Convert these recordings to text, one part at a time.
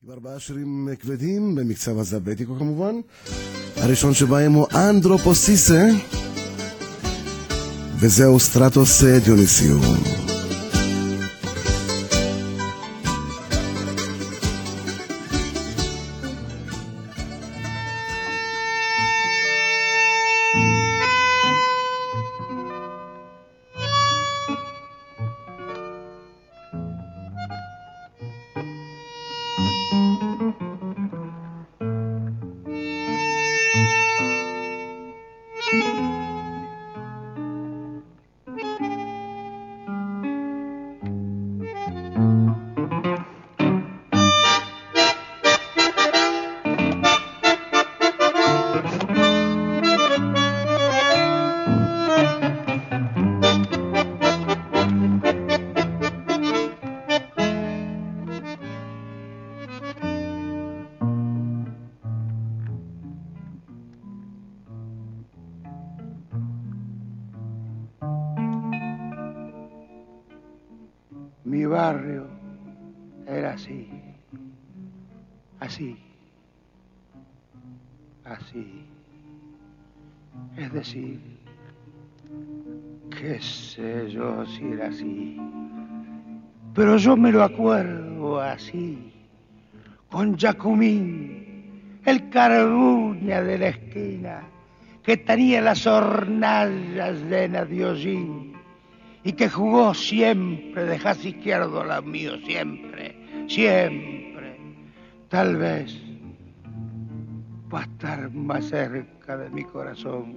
4 שירים כבדים במקצב הזבטיקו כמובן. הראשון שבהם הוא אנדרופוסיסה, וזהו סטרטוס דיוניסיום. Mi barrio era así, así, así. Es decir, qué sé yo si era así, pero yo me lo acuerdo así, con Jacumín, el carbuña de la esquina, que tenía las hornallas llenas de hollín, y que jugó siempre de jaz izquierdo la mío, siempre, siempre. Tal vez va a estar más cerca de mi corazón.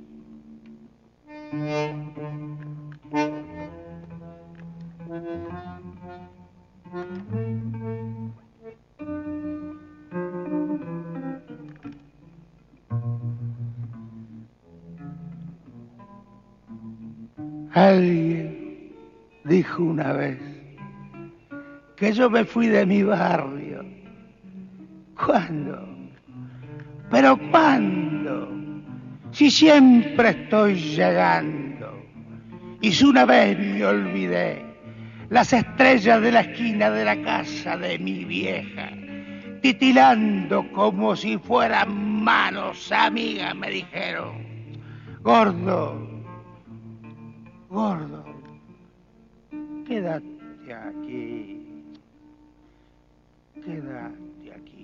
Alguien dijo una vez que yo me fui de mi barrio. ¿Cuándo? ¿Pero cuándo? Si siempre estoy llegando. Y si una vez me olvidé las estrellas de la esquina de la casa de mi vieja, titilando como si fueran manos amigas, me dijeron: gordo, gordo, quédate aquí, quédate aquí.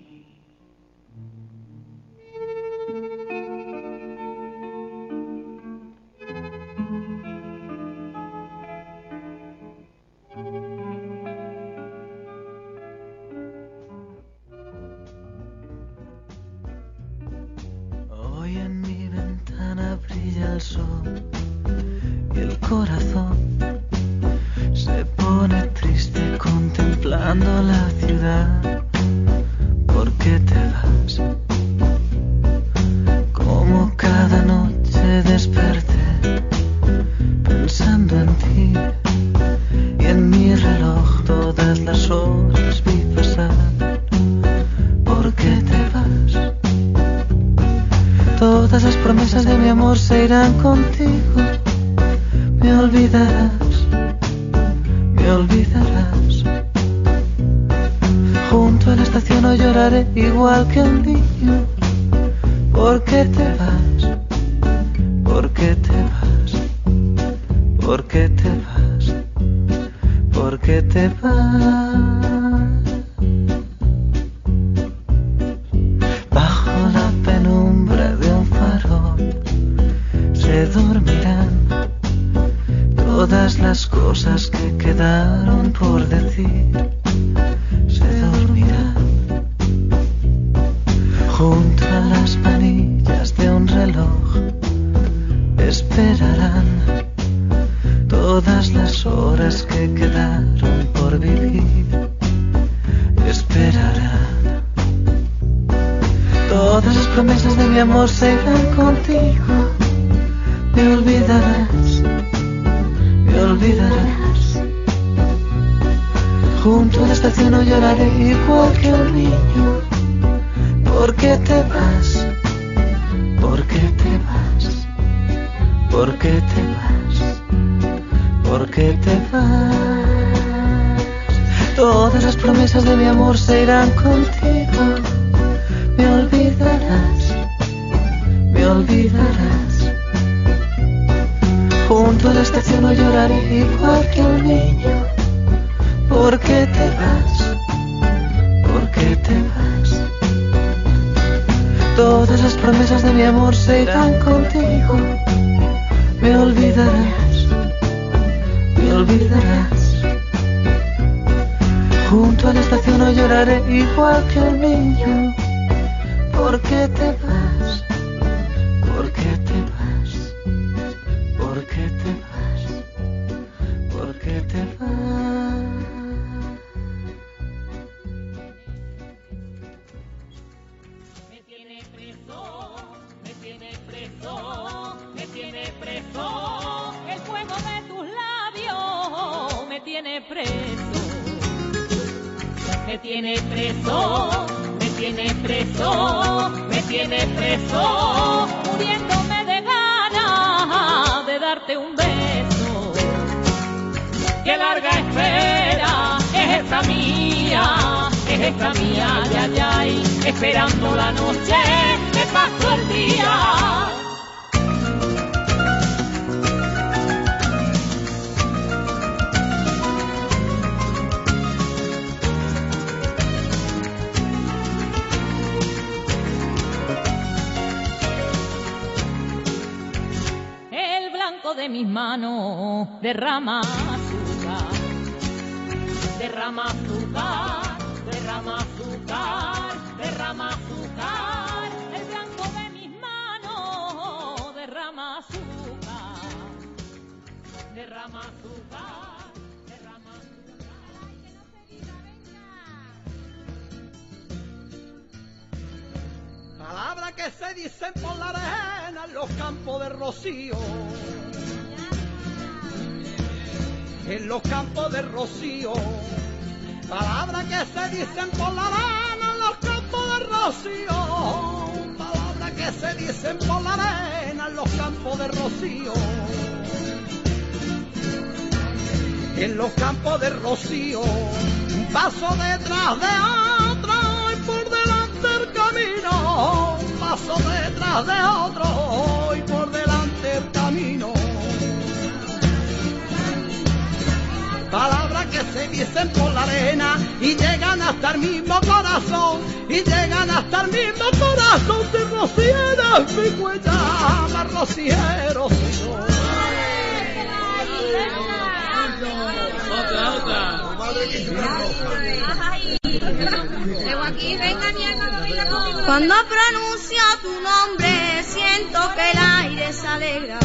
Hoy en mi ventana brilla el sol y el corazón se pone triste contemplando la ciudad. ¿Por qué te vas? Como cada noche desperté pensando en ti, y en mi reloj todas las horas vi pasar. ¿Por qué te vas? Todas las promesas de mi amor se irán contigo. Me olvidarás, me olvidarás. Junto a la estación hoy lloraré igual que un niño. ¿Por qué te vas? ¿Por qué te vas? ¿Por qué te vas? ¿Por qué te vas? Bajo la penumbra de un farol se dormirán todas las cosas que quedaron por decir. Se dormirán junto a las manillas de un reloj. Esperarán todas las horas que quedaron por vivir. Esperarán. Todas las promesas de mi amor se irán contigo. Me olvidarás, me olvidarás. Junto a la estación hoy lloraré igual que un niño. ¿Por qué te vas? ¿Por qué te vas? ¿Por qué te vas? ¿Por qué te vas? Todas las promesas de mi amor se irán contigo. olvidarás. Junto a la estación no lloraré igual que un niño. ¿Por qué te vas? ¿Por qué te vas? Todas las promesas de mi amor se irán contigo. Me olvidarás, me olvidarás. Junto a la estación no lloraré igual que un niño. ¿Por qué te vas? ¿Por qué te vas? ¿Por qué te vas? ¿Por qué te vas? Me tiene preso, me tiene preso, me tiene preso. El fuego de tus labios me tiene preso. Me tiene preso, me tiene preso, me tiene preso, muriéndome de ganas de darte un beso. Qué larga espera es esta mía, ay, ay, ay, esperando la noche, me paso el día. De mis manos derrama azúcar, derrama azúcar, derrama azúcar, derrama azúcar. El blanco de mis manos derrama azúcar, derrama azúcar, derrama azúcar. Ay, que no se diga, venga. Palabras que se dicen por la arena en los campos de rocío. En los campos de rocío, palabras que se dicen por la arena en los campos de rocío, palabras que se dicen por la arena en los campos de rocío, en los campos de rocío, un paso detrás de otro y por delante el camino, un paso detrás de otro y por delante el camino. Palabras que se dicen por la arena y llegan hasta el mismo corazón, y llegan hasta el mismo corazón. Si rociera mi huella, más rociero soy yo. Cuando pronuncio tu nombre, siento que el aire se alegra.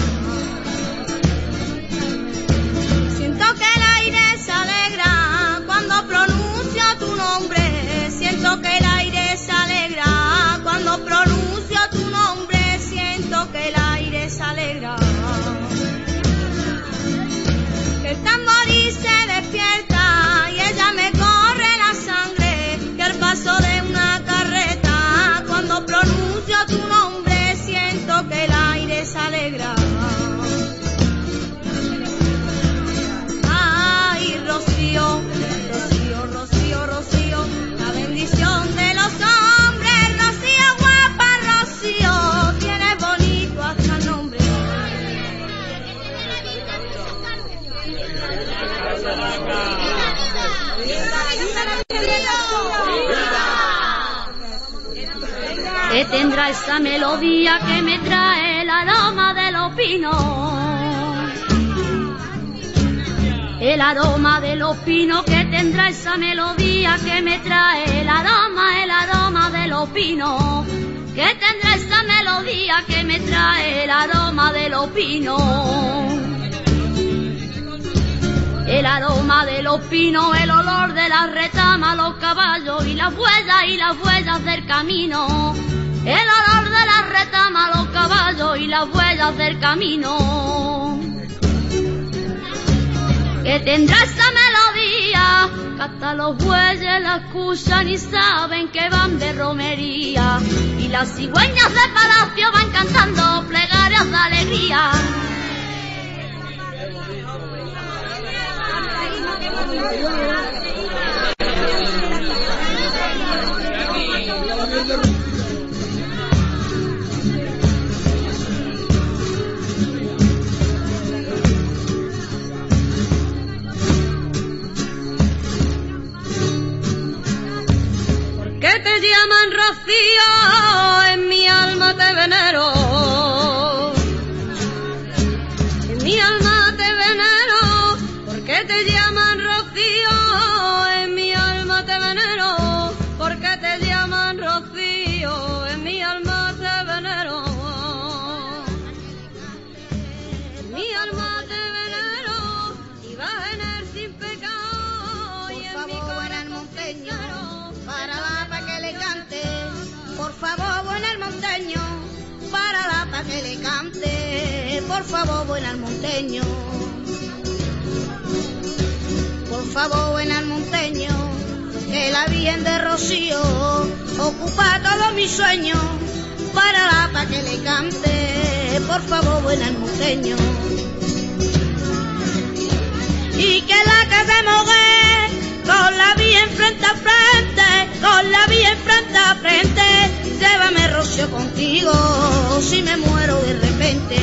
Siento que el aire se alegra cuando pronuncio tu nombre. Siento que el aire se alegra cuando pronuncio tu nombre. Siento que el aire se alegra. Que el tamborí se despierta y ella me corre la sangre. Que el paso de una carreta cuando pronuncio tu nombre. Siento que el aire se alegra. Rocío, Rocío, Rocío, Rocío, la bendición de los hombres. Rocío, guapa, Rocío, tienes bonito hasta el nombre. Que tendrá esa melodía que me trae el aroma de los pinos. El aroma de los pinos, que tendrá esa melodía que me trae el aroma de los pinos. Que tendrá esa melodía que me trae el aroma de los pinos. El aroma de los pinos, el olor de las retamas, los caballos y las huellas del camino. El olor de las retamas, los caballos y las huellas del camino. Que tendrá esa melodía, que hasta los bueyes la escuchan y saben que van de romería. Y las cigüeñas de palacio van cantando plegarias de alegría. te llaman Rocío, en mi alma te venero. En mi alma te venero, porque te llaman Rocío, en mi alma te venero, porque te llaman Rocío, en mi alma te venero. En mi alma te venero, y vas en el sin pecado, y en mi corazón monteño, para la pa' que le cante. Por favor, buena el monteño, para la pa' que le cante. Por favor, buena el monteño. Por favor, buena el monteño, que la Virgen de Rocío ocupa todos mis sueños. Para la pa' que le cante. Por favor, buena el monteño. Y que la casemos con la Virgen frente a frente, con la Virgen frente a frente. Llévame, Rocío, contigo, si me muero de repente.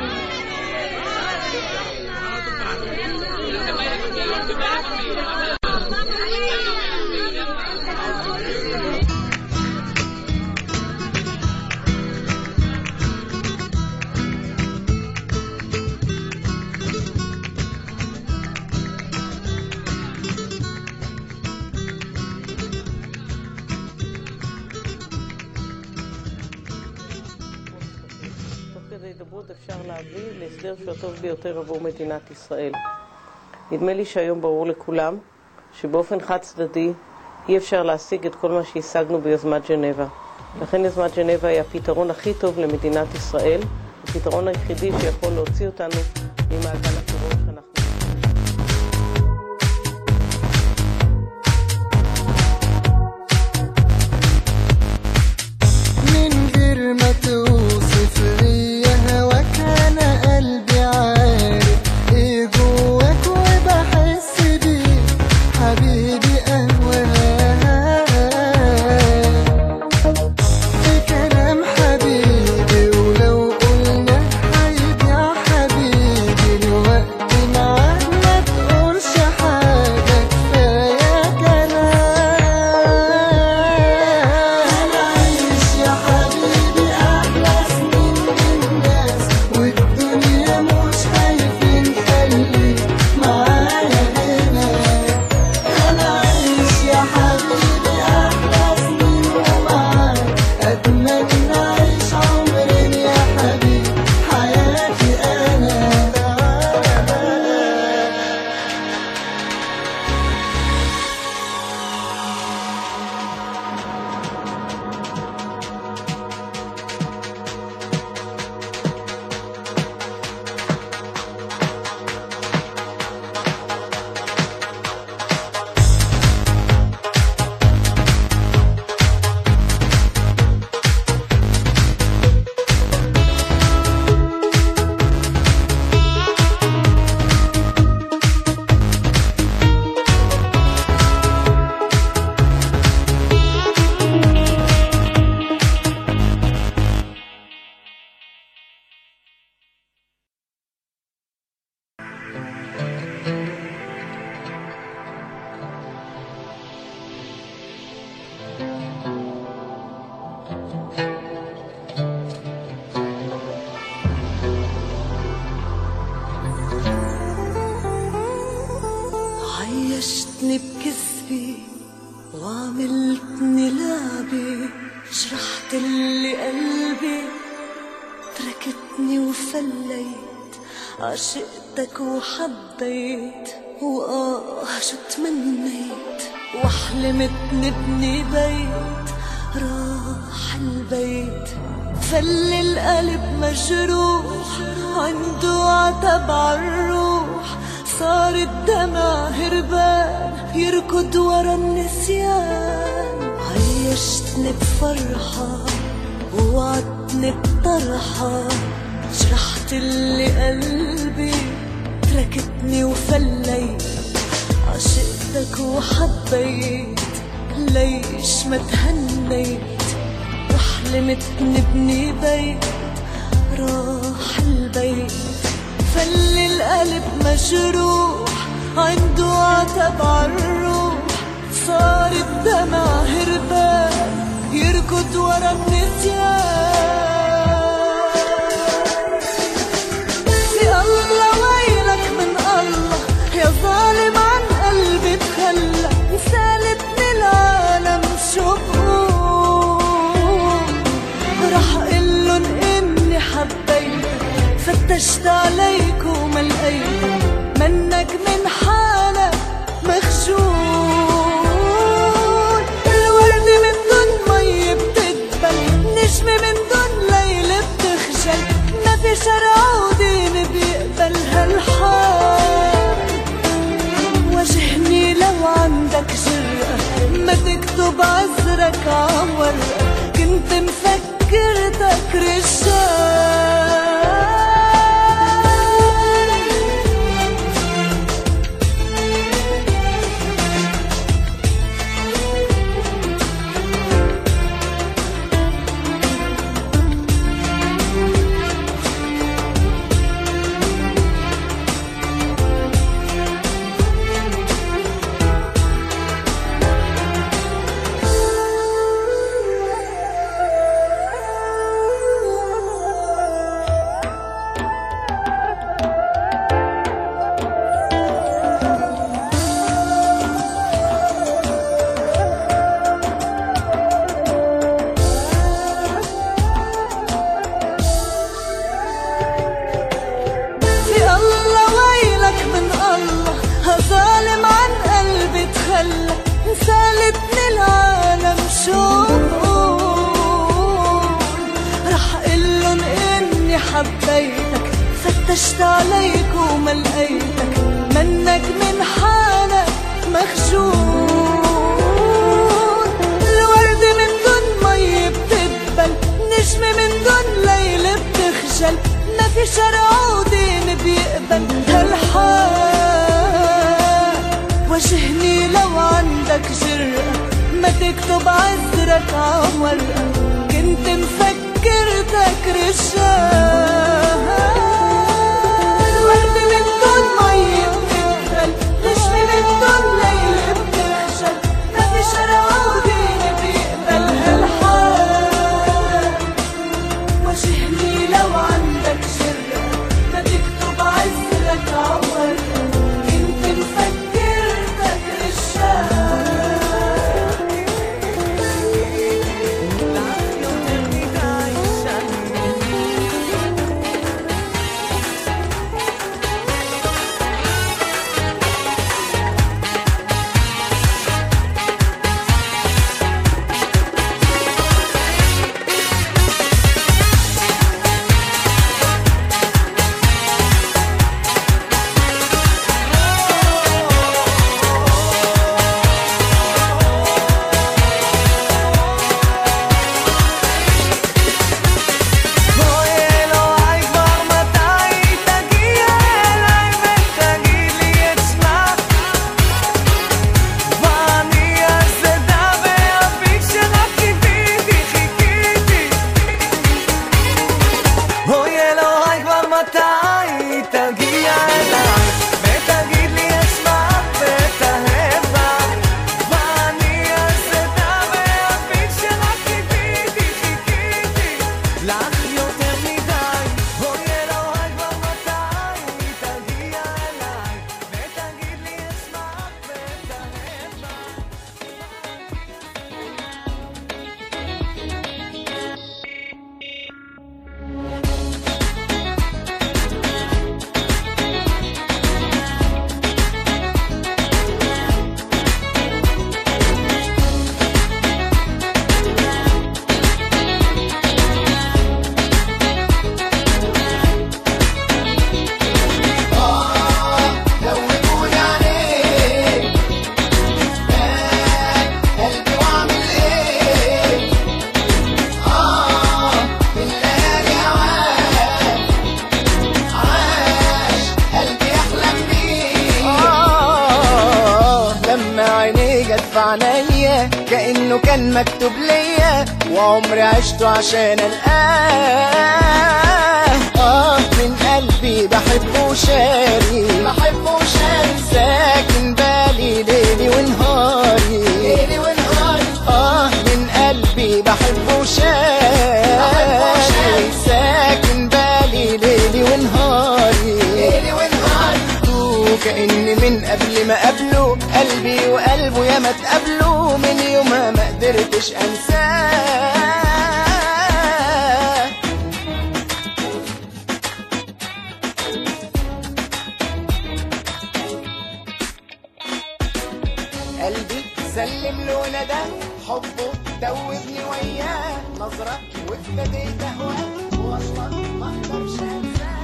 הידברות אפשר להביא להסדר שהוא הטוב ביותר עבור מדינת ישראל. נדמה לי שהיום ברור לכולם שבאופן חד צדדי אי אפשר להשיג את כל מה שהשגנו ביוזמת ג'נבה. לכן יוזמת ג'נבה היא הפתרון הכי טוב למדינת ישראל, הפתרון היחידי שיכול להוציא אותנו ממעגל הטרור שאנחנו. من غير ما توصف لي هواك انا قلبي عارف ايه جواك وبحس بيه حبيبي اهواك في كلام حبيبي ولو قلنا هيضيع حبيبي الوقت معاك ما تقولش حاجة كفاية كلام هنعيش يا حبيبي أحلى سنين للناس والدنيا مش خايفين خليك معايا هنا هنعيش يا حبيبي أحلى سنين ومعاك أتمنى أعيش عمرين يا حبيبي حياتي أنا عيشتني بكذبي وعملتني لعبي جرحت اللي قلبي تركتني وفليت عشقتك وحبيت شو تمنيت وحلمت نبني بيت راح البيت فل القلب مجروح عنده عتب عالروح صار الدمع هربان يركض ورا النسيان عيشتني بفرحة ووعدتني بطرحة جرحت اللي قلبي تركتني وفليت عشقتك وحبيت ليش ما تهنيت وحلمت نبني بيت راح البيت فل القلب مجروح عنده عتب عالروح صار الدمع هربان ورا النسيان. في الله ويلك من الله يا ظالم عن قلبي تخلى، سالتني العالم شو بقول، رح قلن إني حبيتك، فتشت عليك وما لقيتك، منك من حالك مخجول. الورد من دون مي بتدبل، نجمة من دون ليل بتخجل، ما في شرع ودين بيقبل هالحال. واجهني لو عندك جرأة، ما تكتب عذرك عورقة، كنت مفكرتك رجال. سالتني العالم شو بقول، رح قلن إني حبيتك، فتشت عليك وما لقيتك، منك من حالك مخجول. الورد من دون مي بتدبل، نجمة من دون ليل بتخجل، ما في شرع ودين بيقبل هالحال. واجهني لو عندك جرأة، ما تكتب عذرك عورقة، كنت مفكرتك رجال. الورد من دون مي بتدبل، نجمة من دون ليل بتخجل، ما في شرع ودين بيقبل هالحال. واجهني لو عندك جرأة، ما تكتب عذرك عورقة، كنت مفكرتك رجال. عنيا كأنه كان مكتوب ليا وعمري عشته عشان القاه من قلبي بحبه وشاري ساكن بالي ليلي ونهاري من قلبي بحبه وشاري قبل ما قابله قلبي وقلبه ياما اتقابلوا، من يومها ما قدرتش انساه. قلبي سلم له ندى حبه دوبني وياه، نظرة وابتديت اهواه واصلا ما اقدرش انساه.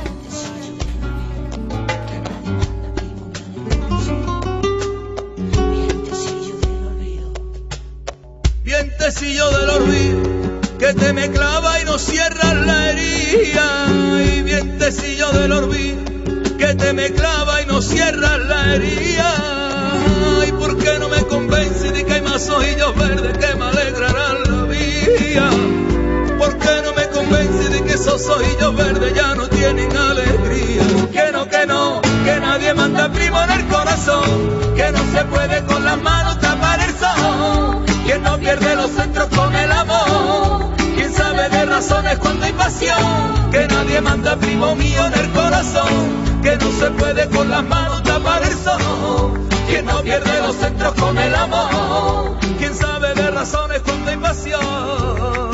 Vientecillo del olvido que te me clava y no cierras la herida, y vientecillo del olvido que te me clava y no cierras la herida. ¿Y por qué no me convence de que hay más ojillos verdes que me alegrarán la vida? ¿Por qué no me convence de que esos ojillos verdes ya no tienen alegría? Que no, que nadie manda primo en el corazón, que no se puede con las manos tapar el sol. Quien no pierde los centros con el amor, quien sabe de razones cuando hay pasión. Que nadie manda primo mío en el corazón, que no se puede con las manos tapar el sol. Quien no pierde los centros con el amor, quien sabe de razones cuando hay pasión.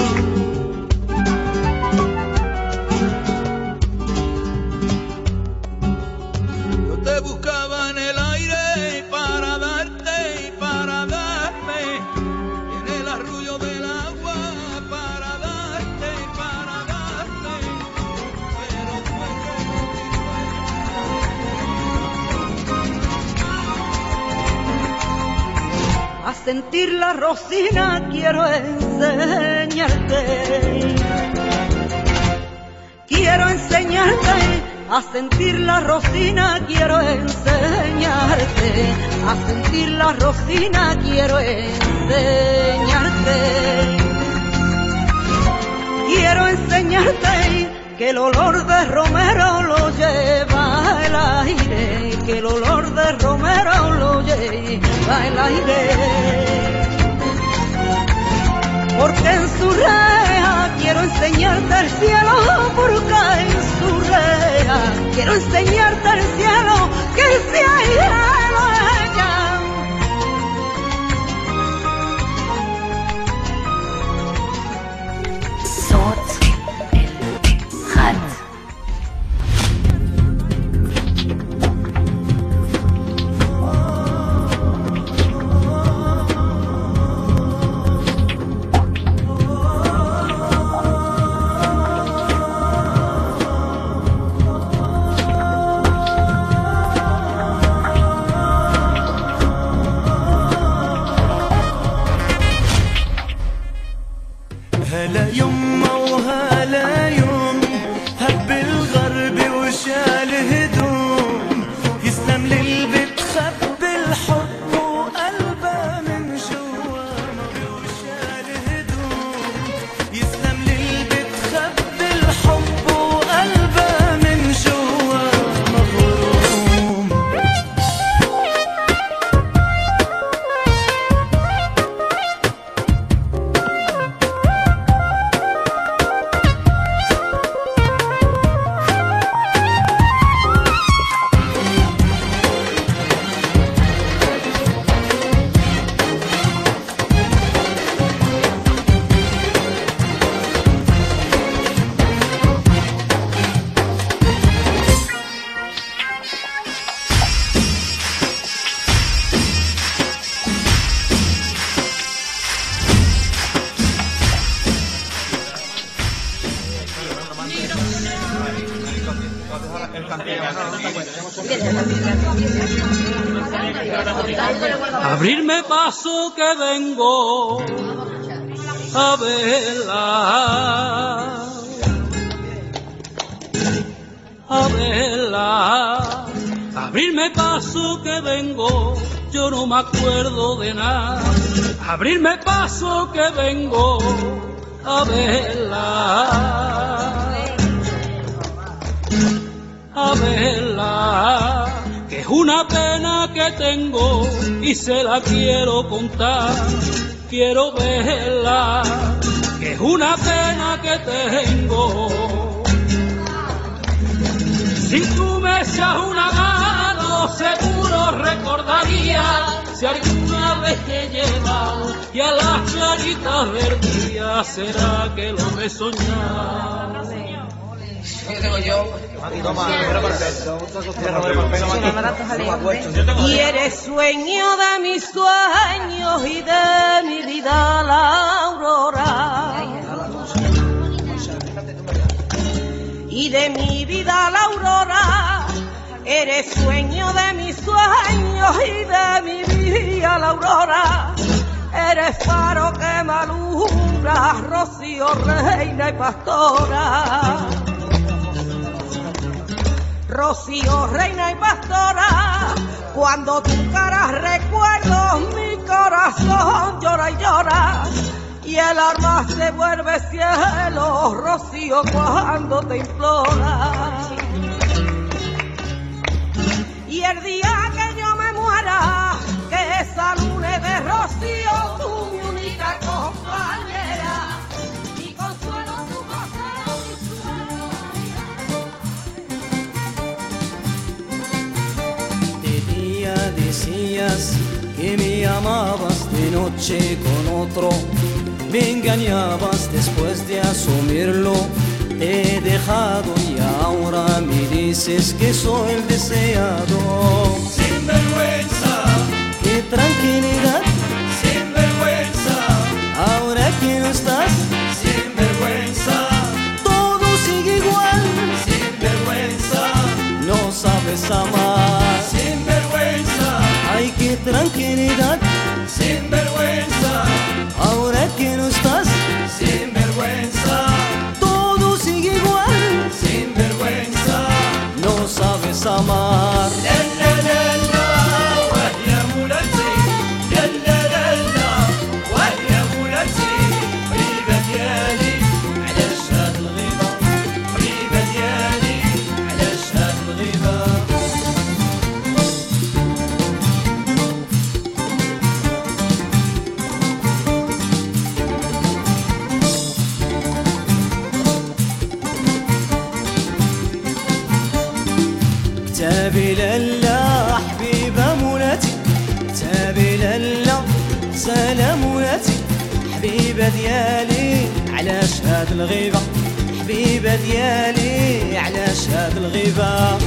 Yo te buscaba en el aire para darte y para darme, y en el arrullo del agua para darte y para darme, pero fue A sentir la rocina quiero enseñarte. Quiero enseñarte a sentir la rocina, quiero enseñarte. A sentir la rocina quiero enseñarte. Quiero enseñarte que el olor de romero lo lleva el aire, que el olor de romero lo lleva el aire. Porque en su rea quiero enseñarte el cielo, porque en su rea quiero enseñarte el cielo, que el cielo ella. صوت الخد. هلا يما وهلا يوم هب الغرب وشال هدوم، يسلم للبيت خب الحب وقلبه من جوا وشال هدوم، يسلم للبيت خب الحب وقلبه من جوا مغروم. Abrirme paso que vengo a verla, a verla. Abrirme paso que vengo, yo no me acuerdo de nada. Abrirme paso que vengo a verla, a verla. Que es una pena que tengo y se la quiero contar, quiero verla, que es una pena que tengo. Si tú me echas una mano, se seguro recordaría si alguna vez te he llevado y a las claritas del día será que lo me soñaba. Y eres sueño de mis sueños y de mi vida la aurora. Y de mi vida la aurora. Eres sueño de mis sueños y de mi vida la aurora. Eres faro que me alumbra, rocío, reina y pastora. Rocío, reina y pastora, cuando tu cara recuerdo, mi corazón llora y llora. Y el alma se vuelve cielo, rocío, cuando te implora. Y el día que yo me muera, que esa luna de rocío, tú mi única compañera, mi consuelo, tu consuelo, mi De día decías que me amabas, de noche con otro me engañabas. Después de asumirlo te he dejado y ahora me dices que soy el deseado. Sin vergüenza, qué tranquilidad, sin vergüenza, ahora que no estás, sin vergüenza, todo sigue igual, sin vergüenza, no sabes amar, sin vergüenza, ay qué tranquilidad, sin vergüenza, ahora que no estás, sin vergüenza, todo sigue igual, sin vergüenza, no sabes amar. تابي لله حبيبة مولاتي، تابي لله سلام مولاتي، حبيبة ديالي علاش هاد الغيبة، حبيبة ديالي علاش هاد الغيبة.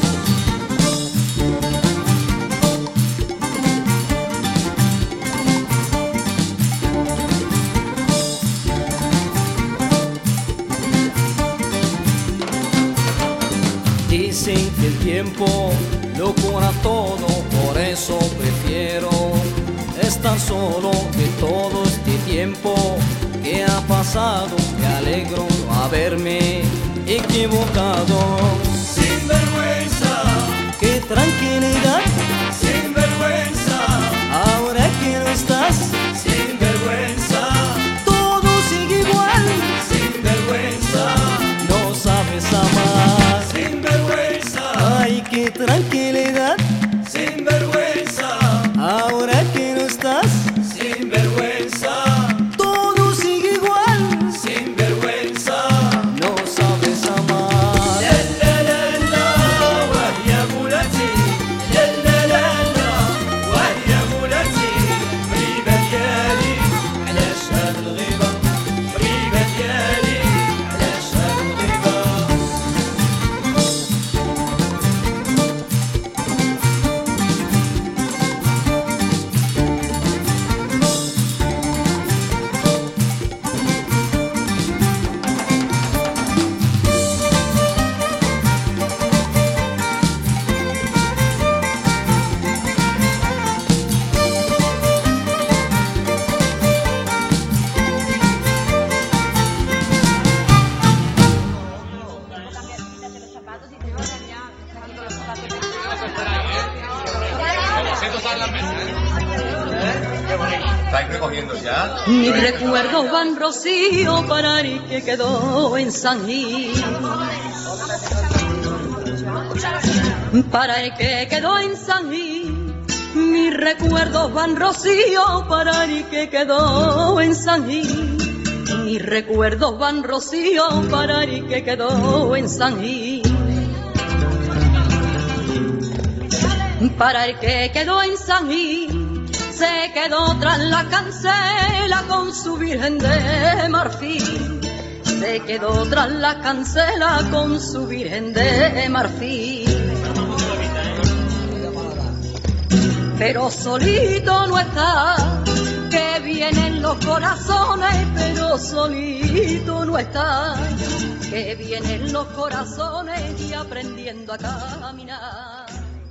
Dicen que el tiempo lo cura todo, por eso prefiero estar solo que todo este tiempo que ha pasado. Me alegro no haberme equivocado. Sin vergüenza, qué tranquilidad, sin vergüenza, ahora que no estás, sin vergüenza, todo sigue igual, sin vergüenza, no sabes amar, sin vergüenza, ay qué tranquilidad, sin vergüenza, ahora que no estás, sin vergüenza, todo sigue igual, sin vergüenza, no sabes amar. la la la la, وهي مولاتي، لا لا لا لا، وهي مولاتي، حبيبة ديالي علاش هاد الغيبة، حبيبة ديالي علاش هاد الغيبة. ¿Estáis recogiendo ya? Mis recuerdos van rocío para el que quedó en San Gil. Para el que quedó en San Gil. Mis recuerdos van rocío para el que quedó en San Gil. Mis recuerdos van rocío para el que quedó en San Gil. para el que quedó en San Gil, se quedó tras la cancela con su Virgen de marfil. Se quedó tras la cancela con su Virgen de marfil. Pero solito no está, que vienen los corazones, pero solito no está, que vienen los corazones y aprendiendo a caminar.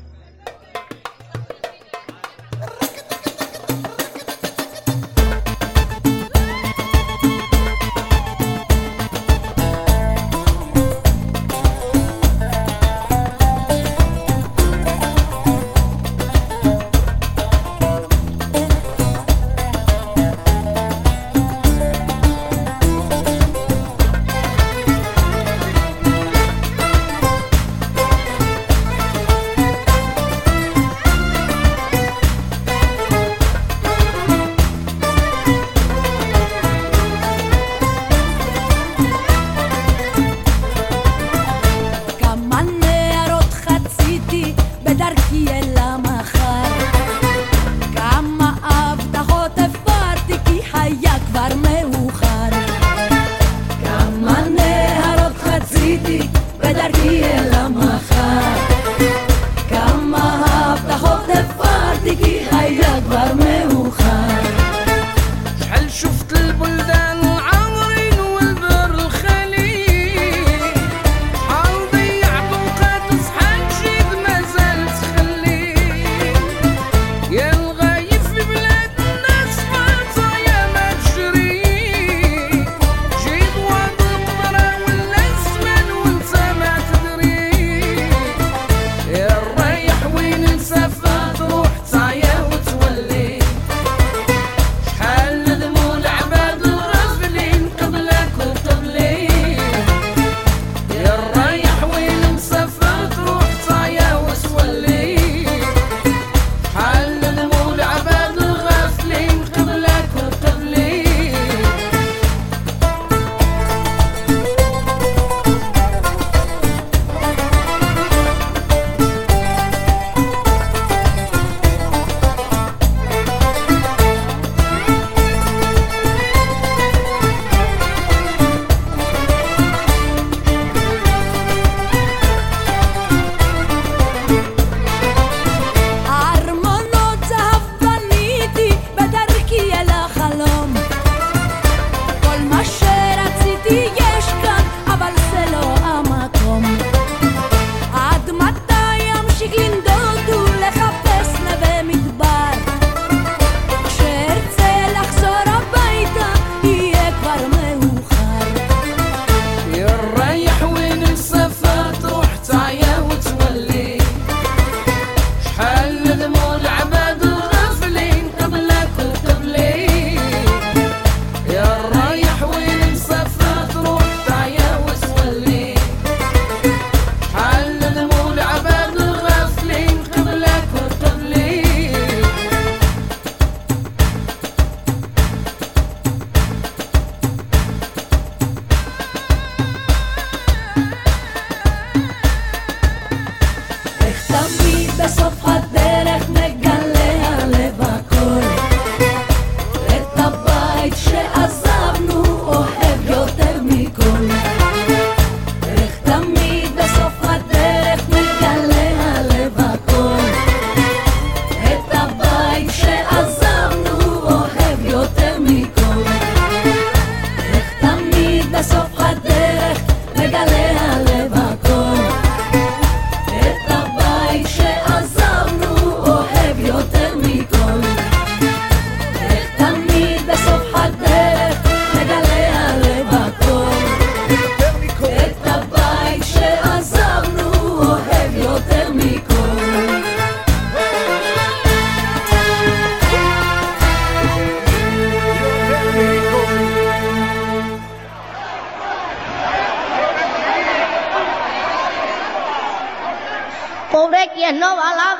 Pobre quien no va a la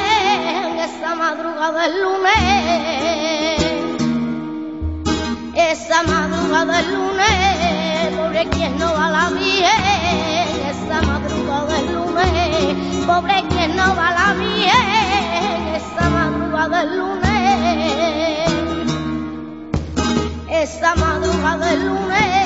Virgen esa madrugada del lunes, esa madrugada del lunes. Pobre quien no va a la Virgen esa madrugada del lunes, pobre quien no va a la bien, esa madrugada del lunes, esa madrugada del lunes.